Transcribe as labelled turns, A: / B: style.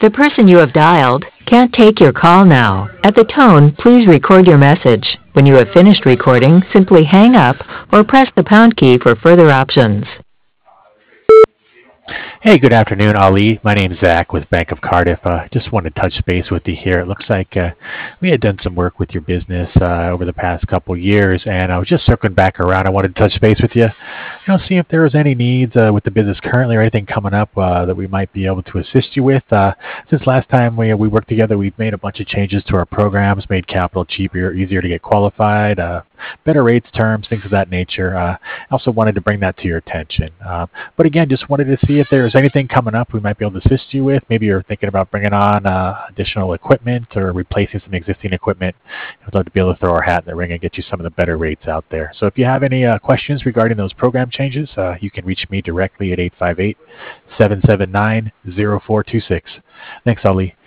A: The person you have dialed can't take your call now. At the tone, please record your message. When you have finished recording, simply hang up or press the pound key for further options.
B: Hey, good afternoon, Ali. My name's Zach with Bank of Cardiff. Just wanted to touch base with you here. It looks like we had done some work with your business over the past couple years, and I was just circling back around. I wanted to touch base with you, see if there was any needs with the business currently or anything coming up that we might be able to assist you with. Since last time we worked together, we've made a bunch of changes to our programs, made capital cheaper, easier to get qualified, better rates, terms, things of that nature. I also wanted to bring that to your attention. But again, just wanted to see if there's anything coming up we might be able to assist you with. Maybe you're thinking about bringing on additional equipment or replacing some existing equipment. I'd love to be able to throw our hat in the ring and get you some of the better rates out there. So if you have any questions regarding those program changes, you can reach me directly at 858-779-0426. Thanks, Ali.